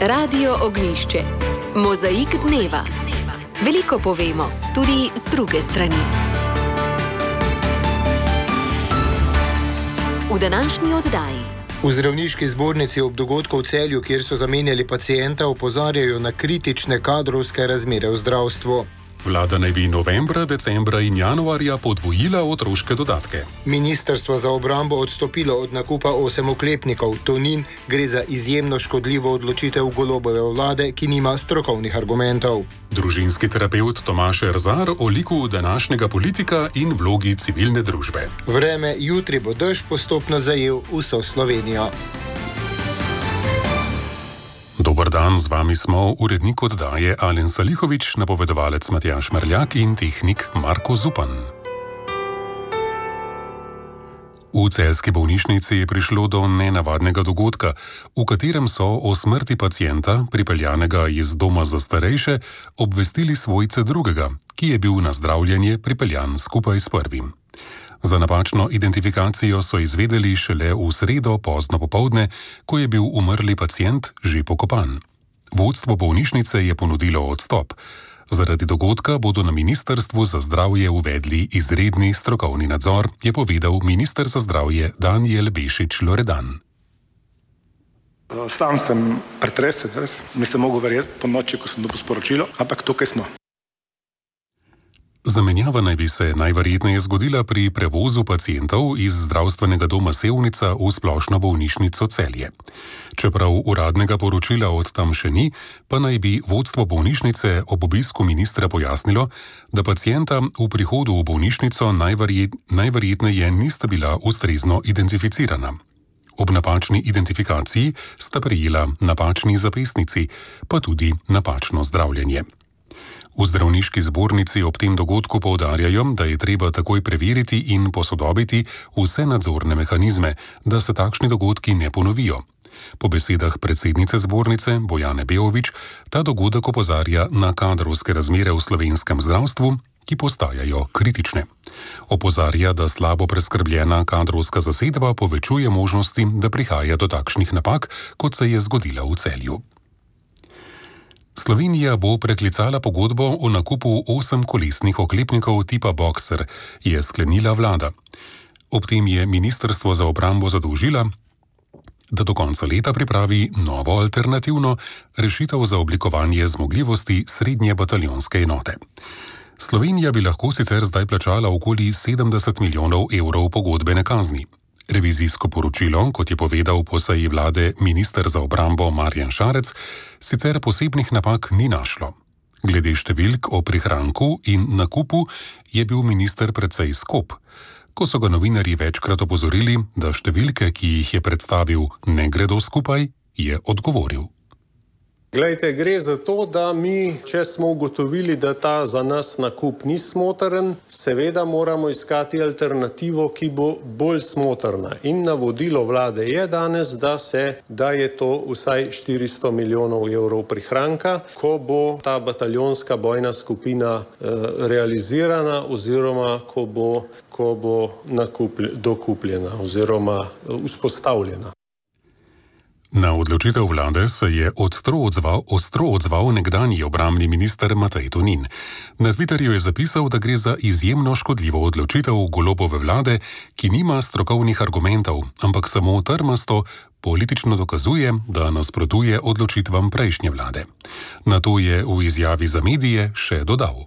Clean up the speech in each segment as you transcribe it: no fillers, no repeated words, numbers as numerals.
Radio Ognjišče. Mozaik dneva. Veliko povemo, tudi z druge strani. V današnji oddaji. V zdravniški zbornici ob dogodku v Celju, kjer so zamenjali pacienta, opozarjajo na kritične kadrovske razmere v zdravstvu. Vlada naj bi novembra, decembra in januarja podvojila otroške dodatke. Ministrstvo za obrambo odstopilo od nakupa 8 oklepnikov. Tonin, gre za izjemno škodljivo odločitev Golobove vlade, ki nima strokovnih argumentov. Družinski terapevt Tomaž Erzar o liku današnjega politika in vlogi civilne družbe. Vreme, jutri bo dež postopno zajel vso Slovenijo. Dober dan, z vami smo urednik oddaje Alen Salihovič, napovedovalec Matjaž Merljak in tehnik Marko Zupan. V celjski bolnišnici je prišlo do nenavadnega dogodka, v katerem so o smrti pacienta, pripeljanega iz doma za starejše, obvestili svojce drugega, ki je bil na zdravljenje pripeljan skupaj s prvim. Za napačno identifikacijo so izvedeli šele v sredo pozno popoldne, ko je bil umrli pacient že pokopan. Vodstvo bolnišnice je ponudilo odstop. Zaradi dogodka bodo na Ministrstvu za zdravje uvedli izredni strokovni nadzor, je povedal minister za zdravje Danijel Bešič Loredan. Sam sem pretresen, nisem mogel verjeti po noči, ko sem dobil sporočilo, ampak tukaj smo. Zamenjava naj bi se najverjetneje zgodila pri prevozu pacientov iz zdravstvenega doma Sevnica v splošno bolnišnico Celje. Čeprav uradnega poročila od tam še ni, pa naj bi vodstvo bolnišnice ob obisku ministra pojasnilo, da pacienta v prihodu v bolnišnico najverjetneje nista bila ustrezno identificirana. Ob napačni identifikaciji sta prejela napačni zapestnici, pa tudi napačno zdravljenje. V zdravniški zbornici ob tem dogodku poudarjajo, da je treba takoj preveriti in posodobiti vse nadzorne mehanizme, da se takšni dogodki ne ponovijo. Po besedah predsednice zbornice Bojane Beovič, ta dogodek opozarja na kadrovske razmere v slovenskem zdravstvu, ki postajajo kritične. Opozarja, da slabo preskrbljena kadrovska zasedba povečuje možnosti, da prihaja do takšnih napak, kot se je zgodila v Celju. Slovenija bo preklicala pogodbo o nakupu 8-kolesnih oklepnikov tipa Boxer, je sklenila vlada. Ob tem je Ministrstvo za obrambo zadolžila, da do konca leta pripravi novo alternativno rešitev za oblikovanje zmogljivosti srednje bataljonske enote. Slovenija bi lahko sicer zdaj plačala okoli 70 milijonov evrov pogodbene kazni. Revizijsko poročilo, kot je povedal po seji vlade minister za obrambo Marjan Šarec, sicer posebnih napak ni našlo. Glede številk o prihranku in nakupu je bil minister precej skop. Ko so ga novinarji večkrat opozorili, da številke, ki jih je predstavil, ne gredo skupaj, je odgovoril. Glejte, gre za to, da mi, če smo ugotovili, da ta za nas nakup ni smotrn, seveda moramo iskati alternativo, ki bo bolj smotrna. In navodilo vlade je danes, da je to vsaj 400 milijonov evrov prihranka, ko bo ta bataljonska bojna skupina realizirana oziroma ko bo dokupljena oziroma vzpostavljena. Na odločitev vlade se je ostro odzval nekdanji obrambni minister Matej Tonin. Na Twitterju je zapisal, da gre za izjemno škodljivo odločitev Golobove vlade, ki nima strokovnih argumentov, ampak samo trmasto politično dokazuje, da nasprotuje odločitvam prejšnje vlade. Na to je v izjavi za medije še dodal.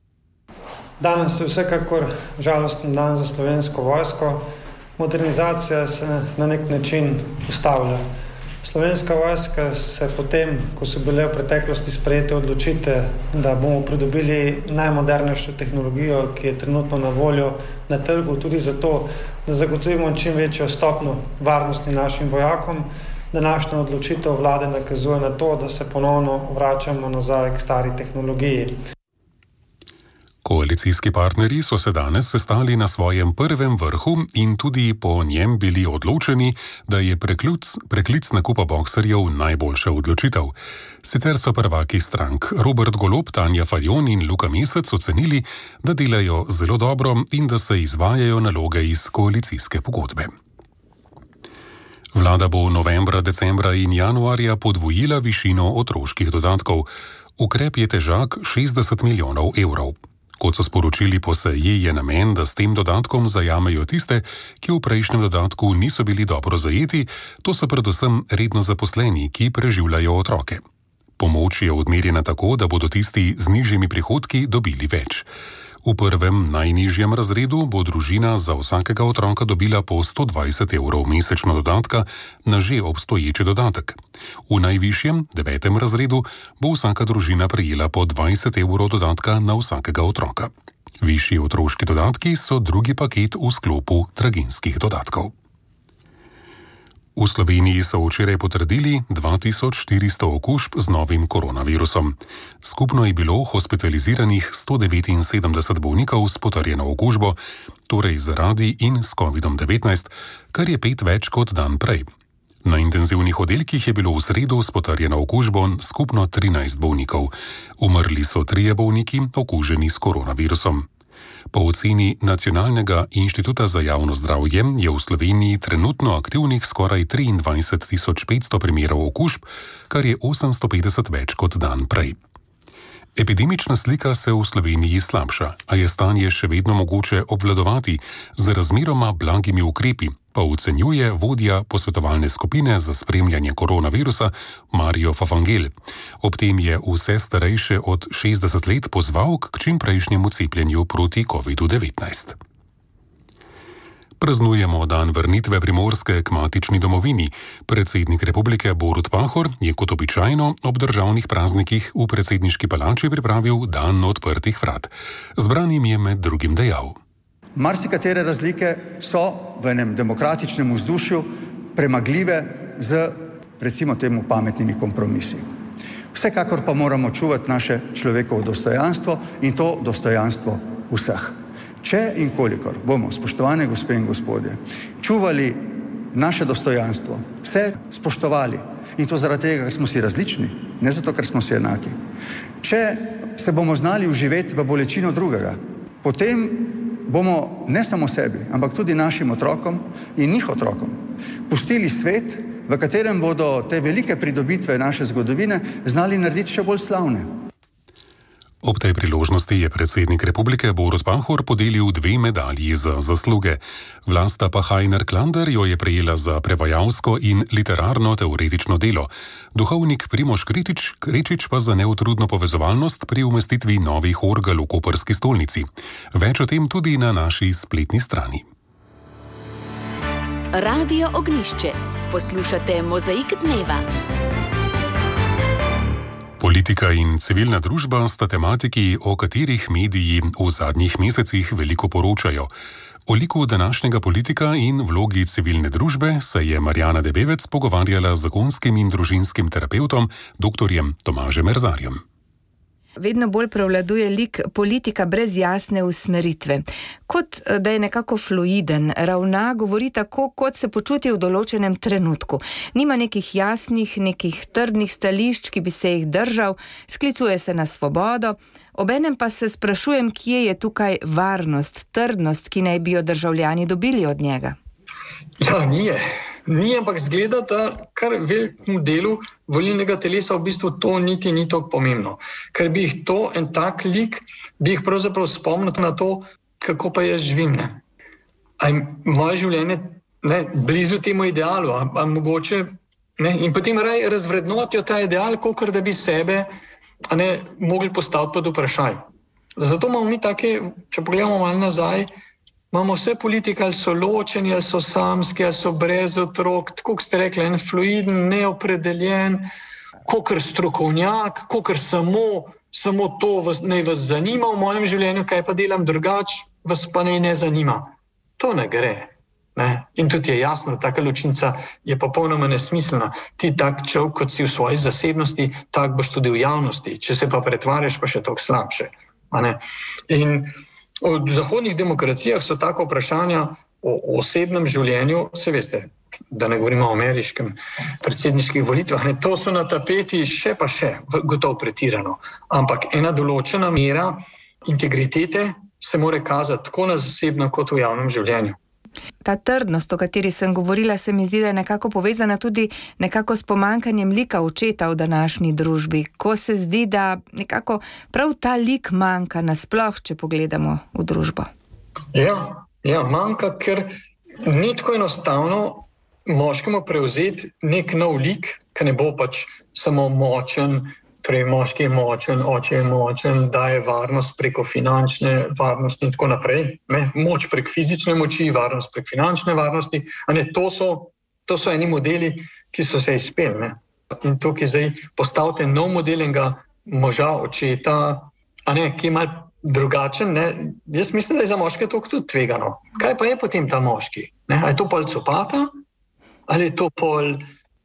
Danes je vsekakor žalosten dan za Slovensko vojsko. Modernizacija se na nek način ustavlja. Slovenska vojska se potem, ko so bile v preteklosti sprejete odločitve, da bomo pridobili najmodernejšo tehnologijo, ki je trenutno na voljo na trgu, tudi zato, da zagotovimo čim večjo stopnjo varnosti našim vojakom, današnja odločitev vlade nakazuje na to, da se ponovno vračamo nazaj k stari tehnologiji. Koalicijski partnerji so se danes sestali na svojem prvem vrhu in tudi po njem bili odločeni, da je preklic nakupa boxerjev najboljša odločitev. Sicer so prvaki strank Robert Golob, Tanja Fajon in Luka Mesec ocenili, da delajo zelo dobro in da se izvajajo naloge iz koalicijske pogodbe. Vlada bo novembra, decembra in januarja podvojila višino otroških dodatkov. Ukrep je težak 60 milijonov evrov. Kot so sporočili po seji, je namen, da s tem dodatkom zajamejo tiste, ki v prejšnjem dodatku niso bili dobro zajeti, to so predvsem redno zaposleni, ki preživljajo otroke. Pomoč je odmerjena tako, da bodo tisti z nižjimi prihodki dobili več. V prvem najnižjem razredu bo družina za vsakega otroka dobila po 120 evrov mesečno dodatka na že obstoječi dodatek. V najvišjem, 9. razredu, bo vsaka družina prejela po 20 evrov dodatka na vsakega otroka. Višji otroški dodatki so drugi paket v sklopu draginjskih dodatkov. V Sloveniji so včeraj potrdili 2400 okužb z novim koronavirusom. Skupno je bilo hospitaliziranih 179 bolnikov s potrjeno okužbo, torej zaradi in s COVID-19, kar je 5 več kot dan prej. Na intenzivnih oddelkih je bilo v sredo s potrjeno okužbo skupno 13 bolnikov. Umrli so 3 bolniki, okuženi s koronavirusom. Po oceni Nacionalnega inštituta za javno zdravje je v Sloveniji trenutno aktivnih skoraj 23.500 primerov okužb, kar je 850 več kot dan prej. Epidemična slika se v Sloveniji slabša, a je stanje še vedno mogoče obvladovati z razmeroma blagimi ukrepi, pa ocenjuje vodja posvetovalne skupine za spremljanje koronavirusa Mario Fafangel. Ob tem je vse starejše od 60 let pozval k čimprejšnjemu cepljenju proti COVID-19. Praznujemo dan vrnitve Primorske k matični domovini. Predsednik republike Borut Pahor je kot običajno ob državnih praznikih v predsedniški palači pripravil dan odprtih vrat. Zbranim je med drugim dejal: Marsikatere razlike so v enem demokratičnem vzdušju premagljive z, recimo temu, pametnimi kompromisi. Vsekakor pa moramo čuvati naše človekovo dostojanstvo in to dostojanstvo vseh. Če in kolikor bomo, spoštovane gospe in gospodje, čuvali naše dostojanstvo, vse spoštovali, in to zaradi tega, ker smo si različni, ne zato, ker smo si enaki. Če se bomo znali vživeti v bolečino drugega, potem bomo ne samo sebi, ampak tudi našim otrokom in njih otrokom pustili svet, v katerem bodo te velike pridobitve naše zgodovine znali narediti še bolj slavne. Ob tej priložnosti je predsednik republike Borut Pahor podelil 2 medalji za zasluge. Vlasta pa Hajner Klander jo je prejela za prevajalsko in literarno-teoretično delo. Duhovnik Primož Krečič pa za neutrudno povezovalnost pri umestitvi novih orgel v koprski stolnici. Več o tem tudi na naši spletni strani. Radio Ognjišče. Poslušate Mozaik dneva. Politika in civilna družba sta tematiki, o katerih mediji v zadnjih mesecih veliko poročajo. O liku današnjega politika in vlogi civilne družbe se je Marjana Debevec pogovarjala z zakonskim in družinskim terapevtom dr. Tomažem Erzarjem. Vedno bolj prevladuje lik politika brez jasne usmeritve. Kot da je nekako fluiden, ravna, govori tako, kot se počuti v določenem trenutku. Nima nekih jasnih, nekih trdnih stališč, ki bi se jih držal, sklicuje se na svobodo. Obenem pa se sprašujem, kje je tukaj varnost, trdnost, ki naj bi jo državljani dobili od njega. Ja, Ni, ampak zgleda, da kar velikemu delu volilnega telesa v bistvu to niti ni toliko pomembno. Ker bi jih to, en tak lik, bi jih pravzaprav spomnil na to, kako pa jaz živim. Moje življenje blizu temu idealu, a mogoče, in potem razvrednotijo ta ideal, kakor da bi sebe mogli postaviti pod vprašaj. Zato imamo mi take, če pogledamo malo nazaj, imamo vse politike, ali so ločeni, ali so samski, ali so brez otrok, tako kot ste rekli, en fluiden, neopredeljen, kakor strokovnjak, kakor samo to naj vas zanima v mojem življenju, kaj pa delam drugače, vas pa naj ne zanima. To ne gre. In tudi je jasno, taka ločnica je popolnoma nesmiselna. Ti tak človek, kot si v svoji zasebnosti, tak boš tudi v javnosti. Če se pa pretvarjaš, pa še toliko slabše. In v zahodnih demokracijah so tako vprašanja o osebnem življenju, se veste, da ne govorimo o ameriškem predsedniških volitvah, to so na tapeti še, gotovo pretirano. Ampak ena določena mera integritete se mora kazati tako na zasebnem kot v javnem življenju. Ta trdnost, o kateri sem govorila, se mi zdi, da je nekako povezana tudi nekako s pomankanjem lika očeta v današnji družbi, ko se zdi, da nekako prav ta lik manjka nasploh, če pogledamo v družbo. Ja, manjka, ker ni tako enostavno moškemu prevzeti nek nov lik, ki ne bo pač samo močen, torej moški je močen, oče je močen, daje varnost preko finančne varnosti in tako naprej. Moč prek fizične moči, varnost prek finančne varnosti. To so eni modeli, ki so se izpeli. In tukaj zdaj postavite nov model enega moža, očeta, ki je malo drugačen. Jaz mislim, da je za moške to tudi tvegano. Kaj pa je potem ta moški? A je to pol copata? Ali je to pol...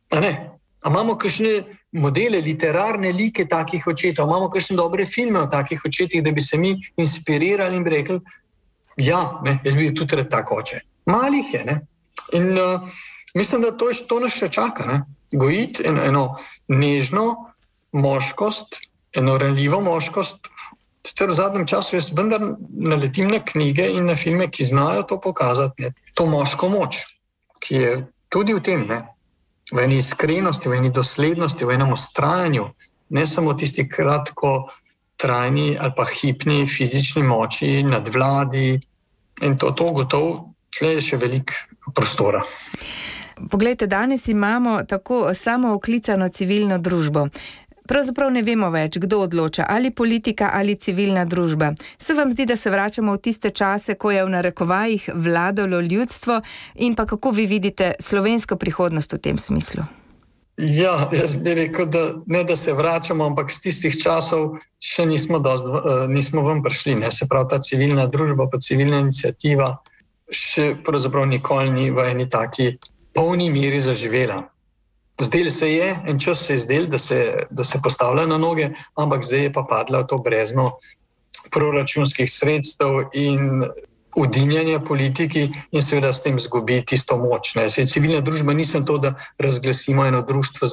A imamo kakšne modele, literarne like takih očetov, imamo kakšne dobre filme o takih očetih, da bi se mi inspirirali in bi rekli, jaz bi tudi rad tak oče. Malih je, In mislim, da to nas še čaka, Gojiti eno nežno moškost, eno ranljivo moškost. V zadnjem času jaz vendar naletim na knjige in na filme, ki znajo to pokazati, to moško moč, ki je tudi v tem, v eni iskrenosti, v eni doslednosti, v enem vztrajanju, ne samo tisti kratko trajni ali pa hipni fizični moči, nadvladi in to gotovo, tle je še veliko prostora. Poglejte, danes imamo tako samooklicano civilno družbo. Pravzaprav ne vemo več, kdo odloča, ali politika ali civilna družba. Se vam zdi, da se vračamo v tiste čase, ko je v narekovajih vladalo ljudstvo, in pa kako vi vidite slovensko prihodnost v tem smislu? Ja, jaz bi rekel, da ne da se vračamo, ampak z tistih časov še nismo ven prišli. Se pravi, ta civilna družba pa civilna iniciativa še pravzaprav nikoli ni v eni taki polni meri zaživela. Zdel se je, en čas se je zdel, da se postavlja na noge, ampak zdaj je pa padla to brezno proračunskih sredstev in udinjanja politiki in seveda s tem zgubi tisto moč. Civilna družba nisem to, da razglasimo eno društvo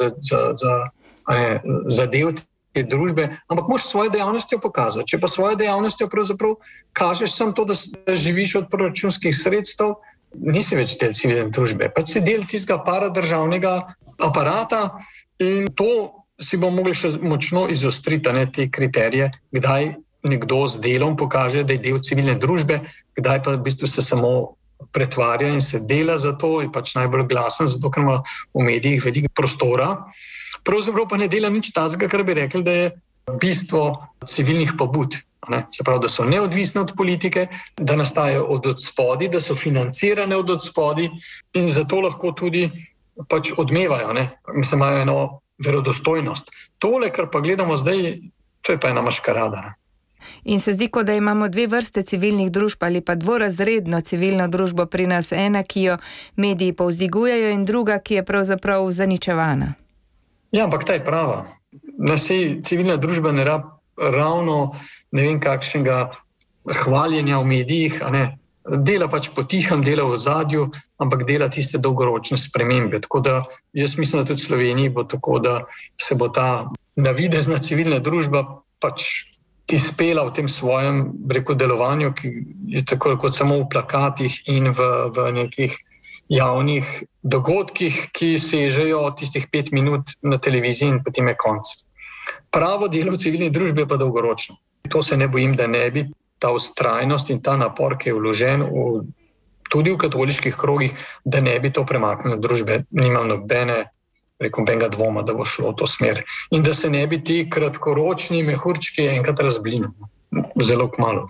za del te družbe, ampak moraš svojo dejavnostjo pokazati. Če pa svojo dejavnostjo pravzaprav kažeš samo to, da živiš od proračunskih sredstev, nisi več del civilne družbe, pač si del tistega paradržavnega aparata in to si bomo mogli še močno izostriti, te kriterije, kdaj nekdo z delom pokaže, da je del civilne družbe, kdaj pa v bistvu se samo pretvarja in se dela za to, je pač najbolj glasen, zato ker ima v medijih veliko prostora. Pravzaprav pa ne dela nič takega, kar bi rekli, da je bistvo civilnih pobud. Se pravi, da so neodvisne od politike, da nastajajo od odspodi, da so financirane od odspodi in zato lahko tudi pač odmevajo, mislim, imajo eno verodostojnost. Tole, kar pa gledamo zdaj, to je pa ena maškarada. In se zdi, kot da imamo dve vrste civilnih družb ali pa dvorazredno civilno družbo pri nas, ena, ki jo mediji povzdigujejo in druga, ki je pravzaprav zaničevana. Ja, ampak ta je prava. Civilna družba ne ravno ne vem kakšnega hvaljenja v medijih, dela pač potihem, dela v ozadju, ampak dela tiste dolgoročne spremembe. Tako da jaz mislim, da tudi v Sloveniji bo tako, da se bo ta navidezna civilna družba pač izpela v tem svojem delovanju, ki je tako kot samo v plakatih in v nekih javnih dogodkih, ki sežejo tistih 5 minut na televiziji in potem je konc. Pravo delo v civilni družbi je pa dolgoročno. To se ne bojim, da ne bi ta vztrajnost in ta napor, ki je vložen tudi v katoliških krogih, da ne bi to premaknilo družbe. Nimam nobenega dvoma, da bo šlo v to smer. In da se ne bi ti kratkoročni mehurčki enkrat razblinili. Zelo kmalu.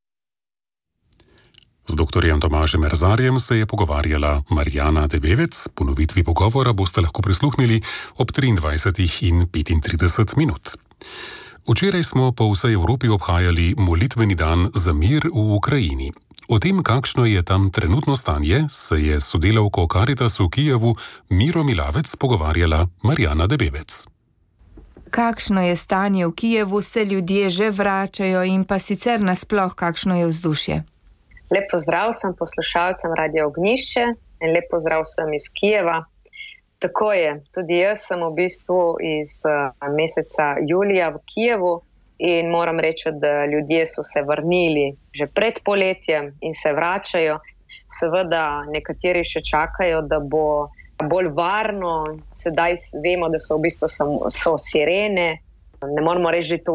Z dr. Tomažem Erzarjem se je pogovarjala Marjana Debevec. Ponovitvi pogovora boste lahko prisluhnili ob 23 in 35 minut. Včeraj smo po vsej Evropi obhajali molitveni dan za mir v Ukrajini. O tem, kakšno je tam trenutno stanje, se je s sodelavko Caritasu v Kijevu Miro Milavec pogovarjala Marjana Debevec. Kakšno je stanje v Kijevu, se ljudje že vračajo in pa sicer nasploh kakšno je vzdušje? Lep pozdrav sem poslušalcem Radia Ognjišče in lep pozdrav sem iz Kijeva. Tako je, tudi jaz sem v bistvu iz meseca julija v Kijevu in moram reči, da ljudje so se vrnili že pred poletjem in se vračajo. Seveda nekateri še čakajo, da bo bolj varno. Sedaj vemo, da so v bistvu so sirene. Ne moramo reči, da je to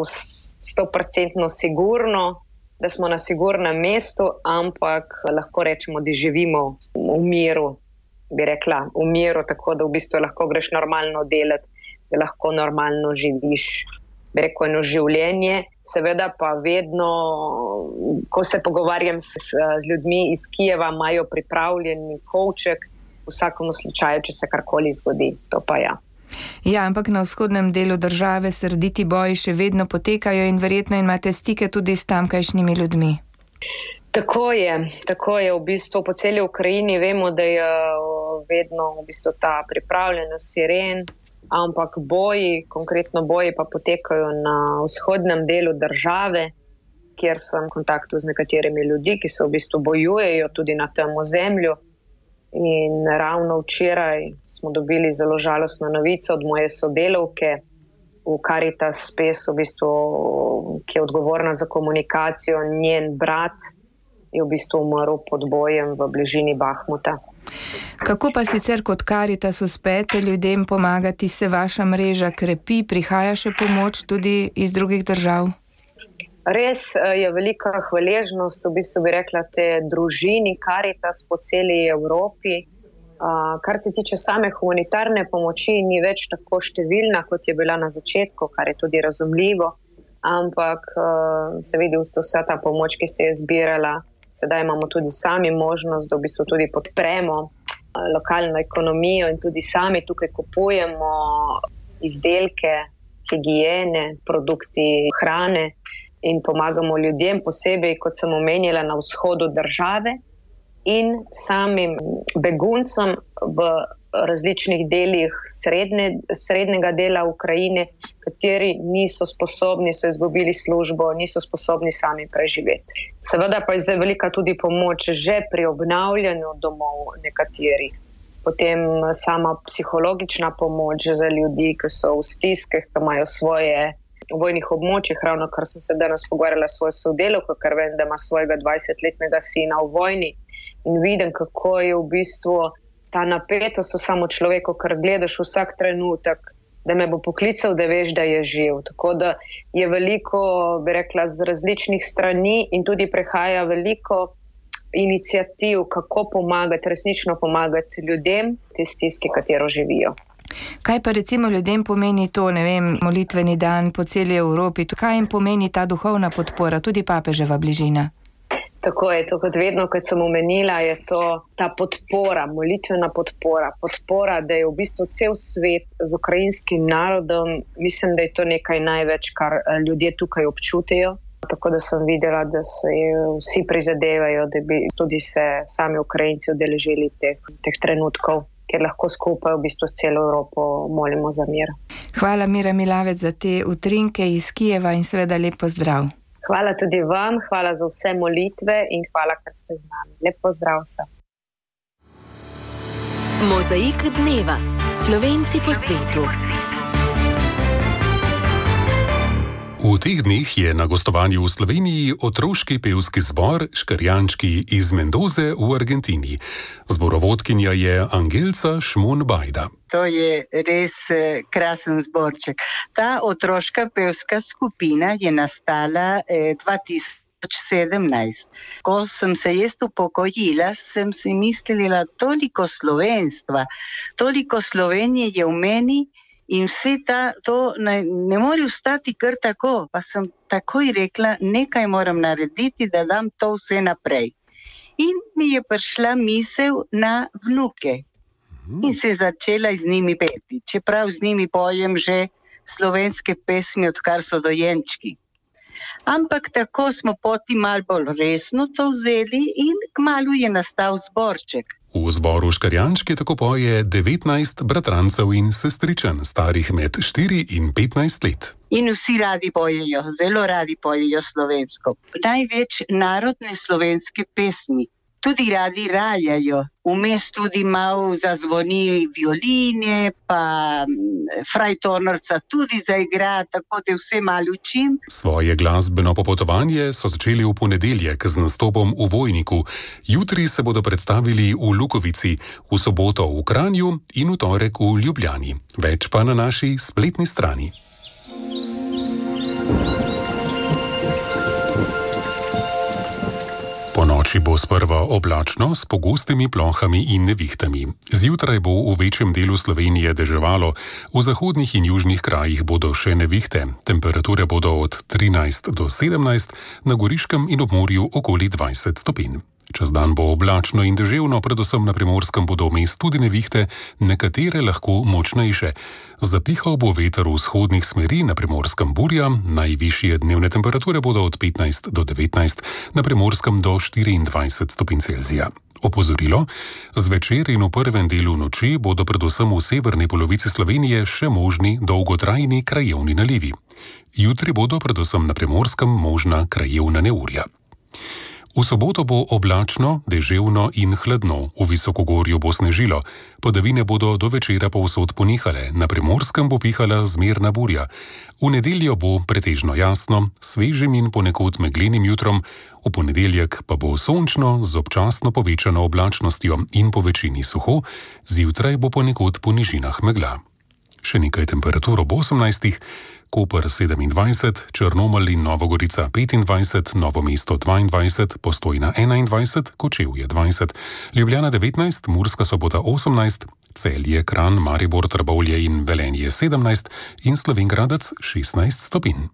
100% sigurno, da smo na sigurnem mestu, ampak lahko rečemo, da živimo v miru, bi rekla, v miru, tako da v bistvu lahko greš normalno delati, da lahko normalno živiš, bi rekel, eno življenje. Seveda pa vedno, ko se pogovarjam z ljudmi iz Kijeva, imajo pripravljen kovček v vsakem slučaju, če se karkoli zgodi, to pa ja. Ja, ampak na vzhodnem delu države srditi boji še vedno potekajo in verjetno imate stike tudi s tamkajšnjimi ljudmi. Tako je v bistvu po celi Ukrajini vemo, da je vedno v bistvu ta pripravljenost siren, ampak konkretno boji pa potekajo na vzhodnem delu države, kjer sem v kontaktu z nekaterimi ljudmi, ki se v bistvu bojujejo tudi na tem ozemlju. In ravno včeraj smo dobili zelo žalostno novico od moje sodelavke v Caritas Space, v bistvu, ki je odgovorna za komunikacijo. Njen brat je v bistvu umrl pod bojem v bližini Bahmuta. Kako pa sicer kot Caritas uspete ljudem pomagati, se vaša mreža krepi, prihaja še pomoč tudi iz drugih držav? Res je velika hvaležnost, v bistvu bi rekla, te družini Caritas po celi Evropi. Kar se tiče same humanitarne pomoči, ni več tako številna, kot je bila na začetku, kar je tudi razumljivo, ampak se vidi vsa ta pomoč, ki se je zbirala. Sedaj imamo tudi sami možnost, da v bistvu tudi podpremo lokalno ekonomijo in tudi sami tukaj kupujemo izdelke, higiene, produkti hrane, in pomagamo ljudem, posebej, kot sem omenila, na vzhodu države in samim beguncem v različnih delih srednjega dela Ukrajine, kateri niso sposobni, so izgubili službo, niso sposobni sami preživeti. Seveda pa je zdaj velika tudi pomoč že pri obnavljanju domov nekaterih. Potem sama psihologična pomoč za ljudi, ki so v stiskah, ki imajo svoje v vojnih območjih, ravno kar sem se danes pogovarjala s svojo sodelavko, ker vem, da ima svojega 20-letnega sina v vojni in vidim, kako je v bistvu ta napetost v samo človeku, ker gledaš vsak trenutek, da me bo poklical, da veš, da je živ. Tako da je veliko, bi rekla, z različnih strani in tudi prehaja veliko iniciativ, kako pomagati, resnično pomagati ljudem, te stiske, katero živijo. Kaj pa recimo ljudem pomeni to, molitveni dan po celi Evropi? Kaj jim pomeni ta duhovna podpora, tudi papeževa bližina? Tako je, to kot vedno, kot sem omenila, je to ta podpora, molitvena podpora, da je v bistvu cel svet z ukrajinskim narodom. Mislim, da je to nekaj največ, kar ljudje tukaj občutijo. Tako da sem videla, da se vsi prizadevajo, da bi tudi se sami Ukrajinci udeležili teh trenutkov, ker lahko skupaj v bistvu s celo Evropo molimo za mir. Hvala, Mira Milavec, za te utrinke iz Kijeva in seveda lep pozdrav. Hvala tudi vam, hvala za vse molitve in hvala, ker ste z nami. Lep pozdrav vsem. Mozaik dneva. Slovenci po svetu. V teh dneh je na gostovanju v Sloveniji otroški pevski zbor Škrjančki iz Mendoze v Argentini. Zborovodkinja je Angelca Šmon-Bajda. To je res krasen zborček. Ta otroška pevska skupina je nastala 2017. Ko sem se jaz upokojila, sem si mislila, toliko slovenstva, toliko Slovenije je v meni, in vse to ne more ostati kar tako, pa sem takoj rekla, nekaj moram narediti, da dam to vse naprej. In mi je prišla misel na vnuke in se je začela z njimi peti, čeprav z njimi pojem že slovenske pesmi, odkar so dojenčki. Ampak tako smo poti malo bolj resno to vzeli in kmalu je nastal zborček. V zboru Škrjančki tako poje 19 bratrancev in sestričen, starih med 4 in 15 let. In vsi radi pojejo, zelo radi pojejo slovensko. Največ narodne slovenske pesmi. tudi radi raljajo. Vmes tudi malo zazvoni violine, pa frajtonorca tudi zaigra, tako da vse malo učim. Svoje glasbeno popotovanje so začeli v ponedeljek z nastopom v Vojniku. Jutri se bodo predstavili v Lukovici, v soboto v Kranju in v torek v Ljubljani. Več pa na naši spletni strani. Po noči bo sprva oblačno s pogostimi plohami in nevihtami. Zjutraj bo v večjem delu Slovenije deževalo, v zahodnih in južnih krajih bodo še nevihte. Temperature bodo od 13 do 17, na Goriškem in ob morju okoli 20 stopinj. Čez dan bo oblačno in deževno, predvsem na Primorskem bodo vmes tudi nevihte, nekatere lahko močnejše. Zapihal bo veter v vzhodnih smeri, na Primorskem burja, najvišje dnevne temperature bodo od 15 do 19, na Primorskem do 24 stopinj Celzija. Opozorilo: zvečer in v prvem delu noči bodo predvsem v severni polovici Slovenije še možni dolgotrajni krajevni nalivi. Jutri bodo predvsem na Primorskem možna krajevna neurja. V soboto bo oblačno, deževno in hladno, v visokogorju bo snežilo, padavine bodo do večera povsod ponehale, na Primorskem bo pihala zmerna burja. V nedeljo bo pretežno jasno, svežim in ponekod meglenim jutrom, v ponedeljek pa bo sončno z občasno povečano oblačnostjo in po večini suho, zjutraj bo ponekod po nižinah megla. Še nekaj temperatur ob 18. Koper 27, Črnomelj in Nova Gorica 25, Novo mesto 22, Postojna 21, Kočevje 20, Ljubljana 19, Murska Sobota 18, Celje, Kranj, Maribor, Trbovlje in Velenje 17 in Slovenj Gradec 16 stopinj.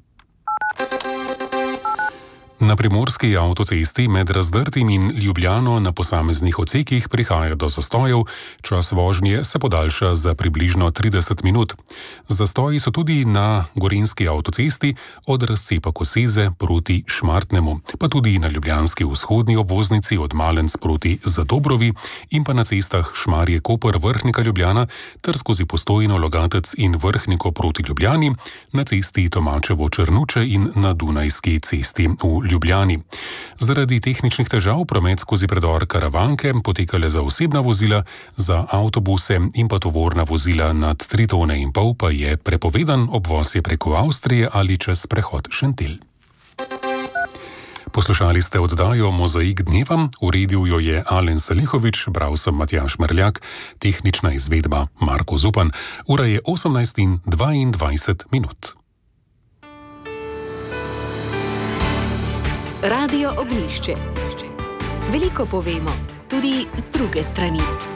Na primorski avtocesti med Razdrtim in Ljubljano na posameznih odsekih prihaja do zastojev, čas vožnje se podaljša za približno 30 minut. Zastoji so tudi na gorenjski avtocesti od razcepa Koseze proti Šmartnemu, pa tudi na ljubljanski vzhodni obvoznici od Malenc proti Zadobrovi in pa na cestah Šmarje-Koper, Vrhnika Ljubljana ter skozi Postojno, Logatec in Vrhniko proti Ljubljani, na cesti Tomačevo-Črnuče in na Dunajski cesti v Ljubljani. Zaradi tehničnih težav promet skozi predor Karavanke poteka le za osebna vozila, za avtobuse in pa tovorna vozila nad 3,5 tone pa je prepovedan, obvoz je preko Avstrije ali čez prehod Šentilj. Poslušali ste oddajo Mozaik dneva, uredil jo je Alen Salihovič, bral sem Matjaž Merljak, tehnična izvedba Marko Zupan. Ura je 18:22. Radio Ognjišče. Veliko povemo, tudi z druge strani.